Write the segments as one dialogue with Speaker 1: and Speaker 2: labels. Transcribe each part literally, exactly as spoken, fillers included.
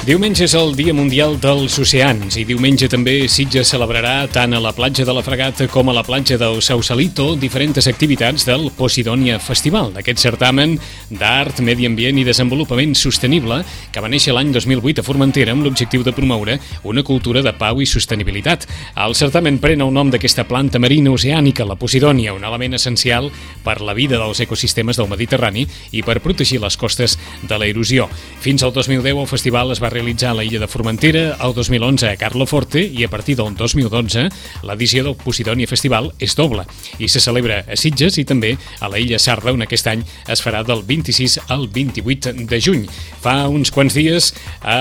Speaker 1: Diumenge és el Dia Mundial dels Oceans i diumenge també Sitges celebrarà tant a la platja de la Fragata com a la platja del Sausalito diferents activitats del Posidonia Festival, d'aquest certamen d'art, medi ambient i desenvolupament sostenible que va néixer l'any dos mil vuit a Formentera amb l'objectiu de promoure una cultura de pau i sostenibilitat. El certamen pren el nom d'aquesta planta marina oceànica, la Posidonia, un element essencial per la vida dels ecosistemes del Mediterrani i per protegir les costes de l'erosió. Fins al dos mil deu el festival es va realitzar a l'illa de Formentera, el dos mil onze a Carloforte i a partir del dos mil dotze l'edició del Posidonia Festival és doble i se celebra a Sitges i també a la illa Sarda, on aquest any es farà del vint-i-sis al vint-i-vuit de juny. Fa uns quants dies a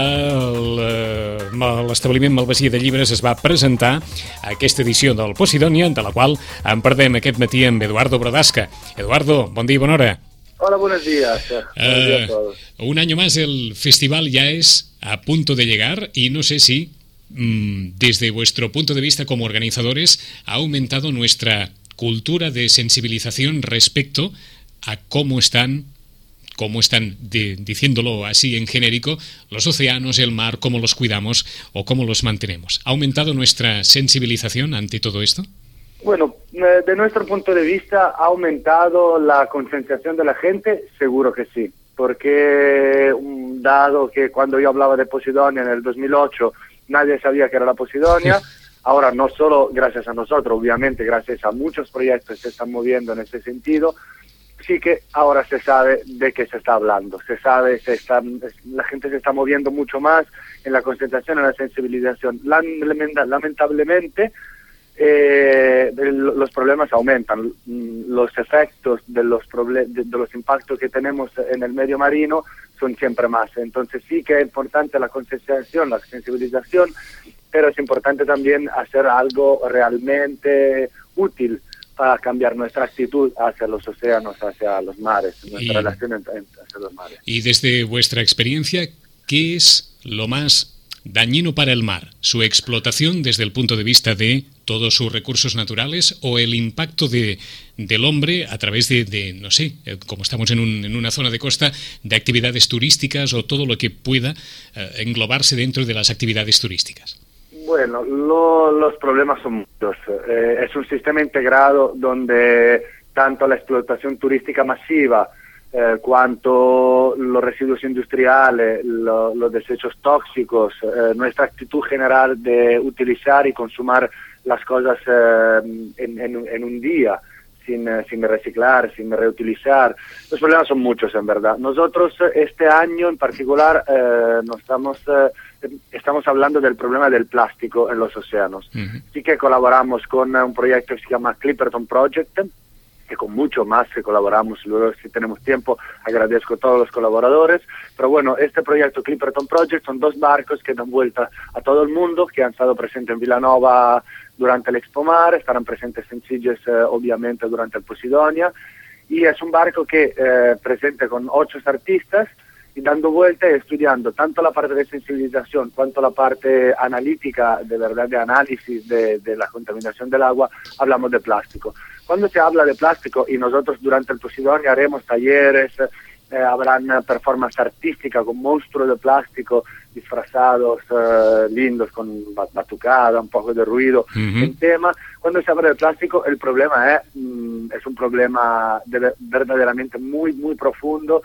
Speaker 1: l'establiment Malvasia de Llibres es va presentar aquesta edició del Posidonia, de la qual en parlem aquest matí amb Eduardo Bradasca. Eduardo, bon dia i bona hora.
Speaker 2: Hola, buenos días. Buenos
Speaker 1: uh,
Speaker 2: días a todos.
Speaker 1: Un año más el festival ya es a punto de llegar y no sé si mmm, desde vuestro punto de vista como organizadores ha aumentado nuestra cultura de sensibilización respecto a cómo están, cómo están de, diciéndolo así en genérico, los océanos, el mar, cómo los cuidamos o cómo los mantenemos. ¿Ha aumentado nuestra sensibilización ante todo esto?
Speaker 2: Bueno, de nuestro punto de vista, ¿ha aumentado la concienciación de la gente? Seguro que sí, porque dado que cuando yo hablaba de Posidonia en el dos mil ocho, nadie sabía que era la Posidonia, ahora no solo gracias a nosotros, obviamente gracias a muchos proyectos que se están moviendo en ese sentido, sí que ahora se sabe de qué se está hablando, se sabe, se está, la gente se está moviendo mucho más en la concienciación, en la sensibilización. Lamentablemente, Eh, los problemas aumentan, los efectos de los, proble- de, de los impactos que tenemos en el medio marino son siempre más. Entonces sí que es importante la concienciación, la sensibilización, pero es importante también hacer algo realmente útil para cambiar nuestra actitud hacia los océanos, hacia los mares, nuestra
Speaker 1: y,
Speaker 2: relación entre, hacia los mares.
Speaker 1: Y desde vuestra experiencia, ¿qué es lo más dañino para el mar? ¿Su explotación desde el punto de vista de todos sus recursos naturales o el impacto de, del hombre a través de, de, no sé, como estamos en, un, en una zona de costa, de actividades turísticas o todo lo que pueda eh, englobarse dentro de las actividades turísticas?
Speaker 2: Bueno, lo, los problemas son muchos. Eh, es un sistema integrado donde tanto la explotación turística masiva Eh, cuanto los residuos industriales, lo, los desechos tóxicos, eh, nuestra actitud general de utilizar y consumir las cosas eh, en, en, en un día, sin, eh, sin reciclar, sin reutilizar. Los problemas son muchos, en verdad. Nosotros este año en particular eh, nos estamos, eh, estamos hablando del problema del plástico en los océanos. Uh-huh. Así que colaboramos con un proyecto que se llama Clipperton Project, que con mucho más que colaboramos, luego si tenemos tiempo agradezco a todos los colaboradores, pero bueno, este proyecto Clipperton Project son dos barcos que dan vuelta a todo el mundo, que han estado presentes en Vilanova durante el Expo Mar, estarán presentes en Sitges eh, obviamente durante el Posidonia, y es un barco que eh, presente con ocho artistas y dando vuelta y estudiando tanto la parte de sensibilización cuanto la parte analítica, de verdad, de análisis de, de la contaminación del agua, hablamos de plástico. Cuando se habla de plástico, y nosotros durante el Posidonia haremos talleres, eh, habrán performance artística con monstruos de plástico disfrazados, eh, lindos, con batucada, un poco de ruido, uh-huh. en tema. Cuando se habla de plástico, el problema es, mm, es un problema de, verdaderamente muy, muy profundo,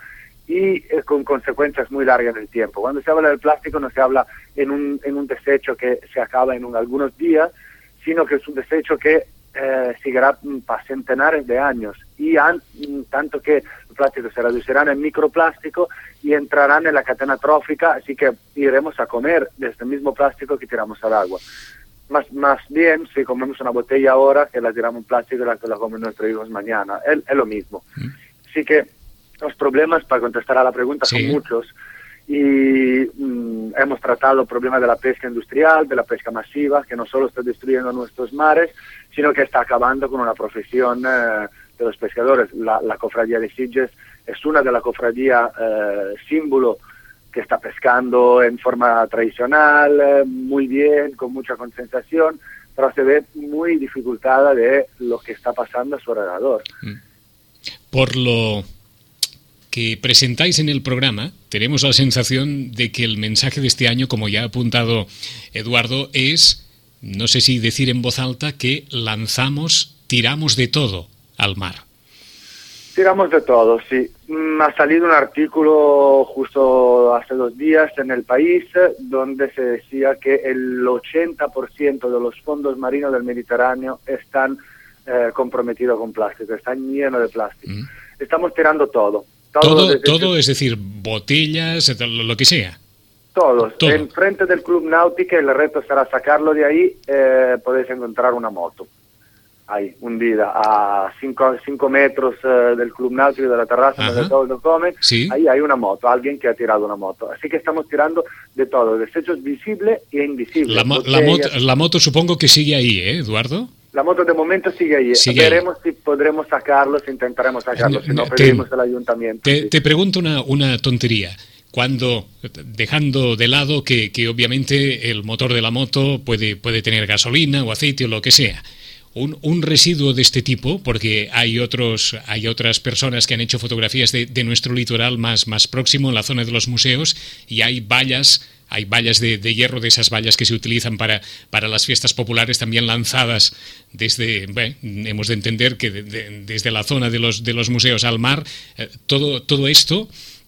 Speaker 2: y eh, con consecuencias muy largas en el tiempo. Cuando se habla del plástico no se habla en un, en un desecho que se acaba en un, algunos días, sino que es un desecho que eh, seguirá para centenares de años, y an, tanto que los plásticos se reducirán en microplástico y entrarán en la cadena trófica, así que iremos a comer de este mismo plástico que tiramos al agua. Más, más bien, si comemos una botella ahora, que la tiramos en plástico y la, la comen nuestros hijos mañana, es, es lo mismo. Mm. Así que los problemas, para contestar a la pregunta, sí. son muchos, y mmm, hemos tratado el problema de la pesca industrial, de la pesca masiva, que no solo está destruyendo nuestros mares, sino que está acabando con una profesión eh, de los pescadores. La, la cofradía de Sitges es una de las cofradías eh, símbolo que está pescando en forma tradicional, eh, muy bien, con mucha concentración, pero se ve muy dificultada de lo que está pasando a su alrededor.
Speaker 1: Por lo que presentáis en el programa, tenemos la sensación de que el mensaje de este año, como ya ha apuntado Eduardo, es, no sé si decir en voz alta, que lanzamos, tiramos de todo al mar.
Speaker 2: Tiramos de todo, sí. Ha salido un artículo justo hace dos días en El País donde se decía que el ochenta por ciento de los fondos marinos del Mediterráneo están eh, comprometidos con plástico, están llenos de plástico. Mm. Estamos tirando todo.
Speaker 1: Todo, todo, todo es decir, botellas, lo que sea.
Speaker 2: Todos.
Speaker 1: Todo.
Speaker 2: En frente del Club Náutica, el reto será sacarlo de ahí, eh, podéis encontrar una moto. Ahí, hundida a cinco metros uh, del Club Náutico, de la terraza donde todos lo comen,
Speaker 1: sí.
Speaker 2: Ahí hay una moto, alguien que ha tirado una moto. Así que estamos tirando de todo, desechos visibles e invisibles.
Speaker 1: La, mo la, moto, la moto supongo que sigue ahí, ¿eh, Eduardo?
Speaker 2: La moto de momento sigue ahí.
Speaker 1: Sigue
Speaker 2: Veremos
Speaker 1: ahí.
Speaker 2: si podremos sacarlos, intentaremos sacarlos, si no
Speaker 1: te,
Speaker 2: pedimos al ayuntamiento.
Speaker 1: Te,
Speaker 2: sí.
Speaker 1: te pregunto una, una tontería. Cuando, dejando de lado que, que obviamente el motor de la moto puede, puede tener gasolina o aceite o lo que sea, Un, un residuo de este tipo, porque hay otros hay otras personas que han hecho fotografías de, de nuestro litoral más, más próximo, en la zona de los museos, y hay vallas, hay vallas de, de hierro, de esas vallas que se utilizan para, para las fiestas populares, también lanzadas desde, bueno, hemos de entender que de, de, desde la zona de los, de los museos al mar, eh, todo, todo esto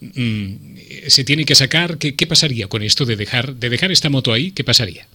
Speaker 1: mmm, se tiene que sacar. ¿Qué, qué pasaría con esto de dejar, de dejar esta moto ahí? ¿Qué pasaría?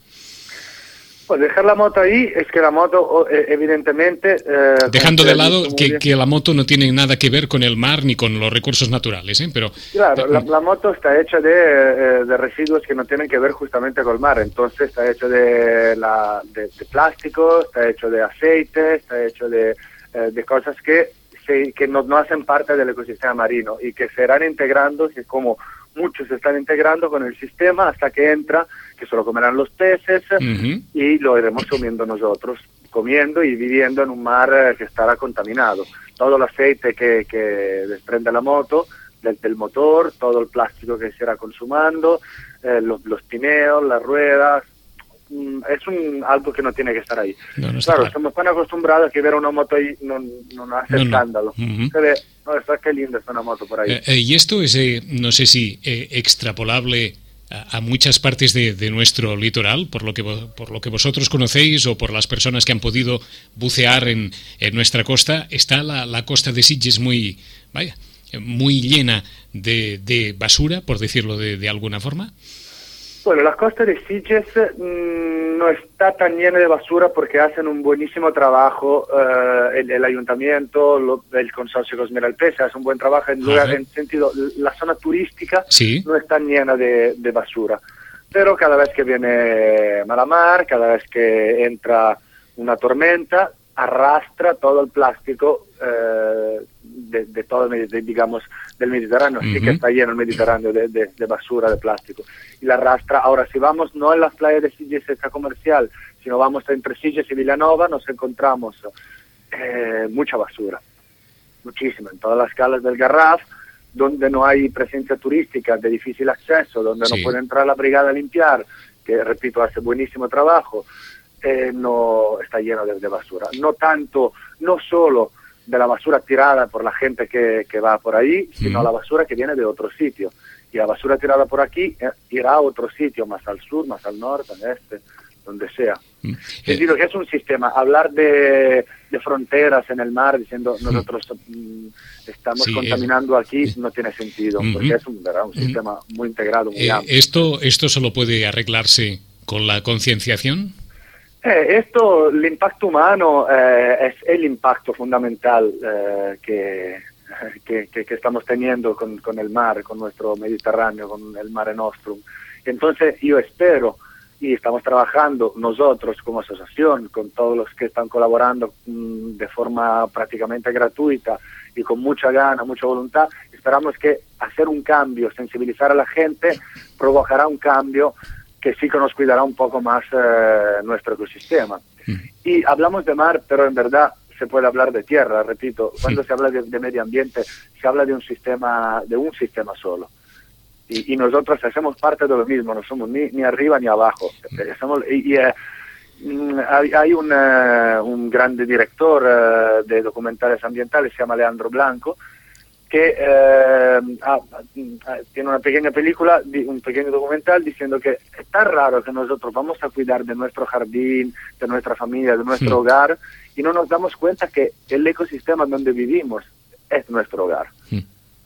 Speaker 2: Pues dejar la moto ahí es que la moto, evidentemente... Eh,
Speaker 1: Dejando de lado que, que la moto no tiene nada que ver con el mar ni con los recursos naturales, ¿eh? Pero,
Speaker 2: claro, la, la moto está hecha de, de residuos que no tienen que ver justamente con el mar. Entonces está hecho de, la, de, de plástico, está hecho de aceite, está hecho de, eh, de cosas que, se, que no, no hacen parte del ecosistema marino y que se irán integrando, que como muchos se están integrando con el sistema hasta que entra, que se lo comerán los peces, uh-huh. y lo iremos comiendo nosotros, comiendo y viviendo en un mar que estará contaminado. Todo el aceite que, que desprende la moto, del, del motor, todo el plástico que se irá consumando, eh, los, los pineos, las ruedas, mm, es un, algo que no tiene que estar ahí.
Speaker 1: No, no
Speaker 2: claro,
Speaker 1: claro,
Speaker 2: estamos tan acostumbrados a que ver una moto ahí no, no hace no, escándalo.
Speaker 1: No. Uh-huh.
Speaker 2: Se ve, no, está qué linda está una moto por ahí.
Speaker 1: Eh, eh, y esto es, eh, no sé si eh, extrapolable a muchas partes de, de nuestro litoral, por lo que por lo que vosotros conocéis o por las personas que han podido bucear en, en nuestra costa. Está la, la costa de Sitges muy, vaya, muy llena de, de basura, por decirlo de, de alguna forma.
Speaker 2: Bueno, la costa de Sitges mmm, no está tan llena de basura porque hacen un buenísimo trabajo, uh, el, el ayuntamiento, lo, el consorcio Cosmeralpesa hace un buen trabajo en lugar, en sentido, la zona turística
Speaker 1: sí.
Speaker 2: no está llena de, de basura, pero cada vez que viene mala mar, cada vez que entra una tormenta, arrastra todo el plástico eh, de, de todo, de, digamos, del Mediterráneo, uh-huh. Así que está lleno el Mediterráneo de, de, de basura, de plástico, y la arrastra. Ahora, si vamos no en las playas de Sitges esta comercial, sino vamos entre Sitges y Villanova, nos encontramos eh, mucha basura, muchísima, en todas las calas del Garraf, donde no hay presencia turística de difícil acceso, donde sí. No puede entrar la brigada a limpiar, que, repito, hace buenísimo trabajo. Eh, no está lleno de, de basura, no tanto, no solo de la basura tirada por la gente que, que va por ahí, sino mm. la basura que viene de otro sitio, y la basura tirada por aquí eh, irá a otro sitio, más al sur, más al norte, al este, donde sea. Mm. Es decir, que es un sistema, hablar de, de fronteras en el mar diciendo nosotros mm, estamos sí, contaminando es, aquí eh, no tiene sentido, mm-hmm. porque es un, ¿verdad? un sistema mm. muy integrado, muy
Speaker 1: eh,
Speaker 2: amplio.
Speaker 1: ¿Esto, ¿Esto solo puede arreglarse con la concienciación?
Speaker 2: Eh, esto, el impacto humano eh, es el impacto fundamental eh, que, que, que, que estamos teniendo con, con el mar, con nuestro Mediterráneo, con el Mare Nostrum. Entonces yo espero, y estamos trabajando nosotros como asociación, con todos los que están colaborando mmm, de forma prácticamente gratuita y con mucha gana, mucha voluntad, esperamos que hacer un cambio, sensibilizar a la gente, provocará un cambio que sí que nos cuidará un poco más eh, nuestro ecosistema. Mm. Y hablamos de mar, pero en verdad se puede hablar de tierra, repito, cuando sí. se habla de, de medio ambiente, se habla de un sistema, de un sistema solo. Y, y nosotros hacemos parte de lo mismo, no somos ni, ni arriba ni abajo. Mm. Somos, y, y eh, hay, hay un, uh, un grande director uh, de documentales ambientales, se llama Leandro Blanco, que eh, ah, tiene una pequeña película, un pequeño documental diciendo que es tan raro que nosotros vamos a cuidar de nuestro jardín, de nuestra familia, de nuestro sí. hogar, y no nos damos cuenta que el ecosistema donde vivimos es nuestro hogar. Sí.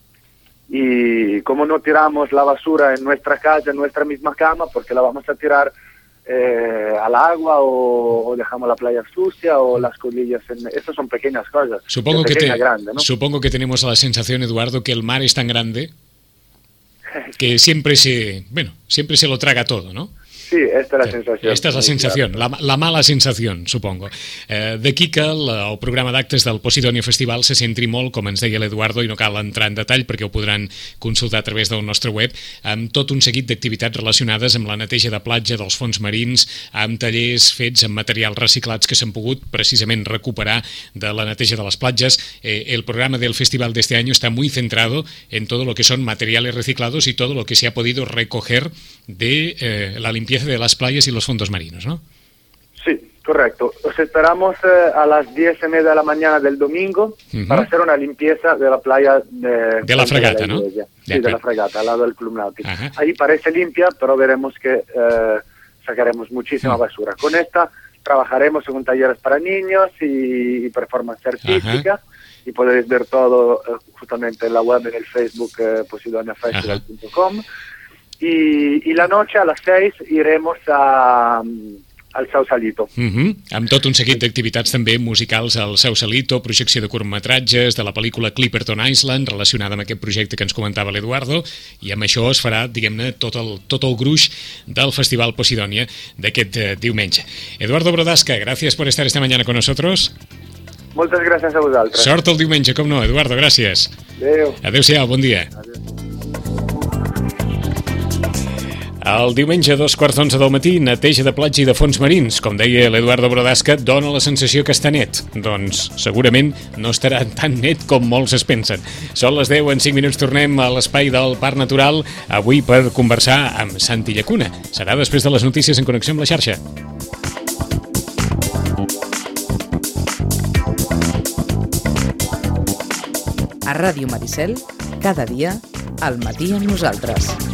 Speaker 2: Y como no tiramos la basura en nuestra casa, en nuestra misma cama, porque la vamos a tirar eh, al agua o, o dejamos la playa sucia o las colillas. En... Esas son pequeñas cosas.
Speaker 1: Supongo que, te... grande, ¿no? Supongo que tenemos la sensación, Eduardo, que el mar es tan grande que siempre se, bueno, siempre se lo traga todo, ¿no?
Speaker 2: Sí, esta és la sensació.
Speaker 1: Esta és la sensació, la, la mala sensació, supongo. Eh, D'aquí que el, el programa d'actes del Posidonia Festival se centri molt, com ens deia l'Eduardo, i no cal entrar en detall perquè ho podran consultar a través del nostre web, amb tot un seguit d'activitats relacionades amb la neteja de platja dels fons marins, amb tallers fets amb materials reciclats que s'han pogut precisament recuperar de la neteja de les platges. Eh, el programa del festival de este año está muy centrado en todo lo que son materiales reciclados y todo lo que se ha podido recoger de eh, la limpieza de las playas y los fondos marinos, ¿no?
Speaker 2: Sí, correcto. Os esperamos eh, a las diez y media de la mañana del domingo uh-huh. para hacer una limpieza de la playa de,
Speaker 1: de la Fragata,
Speaker 2: de la
Speaker 1: ¿no?
Speaker 2: Sí, de, de la Fragata, al lado del Club Náutico. Uh-huh. Ahí parece limpia, pero veremos que eh, sacaremos muchísima uh-huh. basura. Con esta trabajaremos en talleres para niños y, y performance artística. Uh-huh. Y podéis ver todo eh, justamente en la web, en el Facebook eh, posidonia festival punto com. Uh-huh. I, i la noche a las seis iremos a, al Sausalito.
Speaker 1: Uh-huh. Amb tot un seguit d'activitats també musicals al Sausalito, projecció de curtmetratges de la pel·lícula Clipperton Island relacionada amb aquest projecte que ens comentava l'Eduardo, i amb això es farà, diguem-ne, tot el, tot el gruix del Festival Posidonia d'aquest eh, diumenge. Eduardo Brodasca, gràcies per estar esta mañana con nosotros.
Speaker 2: Moltes gràcies a vosaltres.
Speaker 1: Sort el diumenge, com no, Eduardo, gràcies.
Speaker 2: Adéu.
Speaker 1: Adéu-siau, bon dia.
Speaker 2: Adéu.
Speaker 1: El diumenge a dos quarts d'onze del matí, neteja de platja i de fons marins. Com deia l'Eduardo Brodasca, dona la sensació que està net. Doncs segurament no estarà tan net com molts es pensen. Són les deu, en cinc minuts tornem a l'espai del Parc Natural, avui per conversar amb Santi Llacuna. Serà després de les notícies en connexió amb la xarxa.
Speaker 3: A Ràdio Maricel, cada dia, al matí amb nosaltres.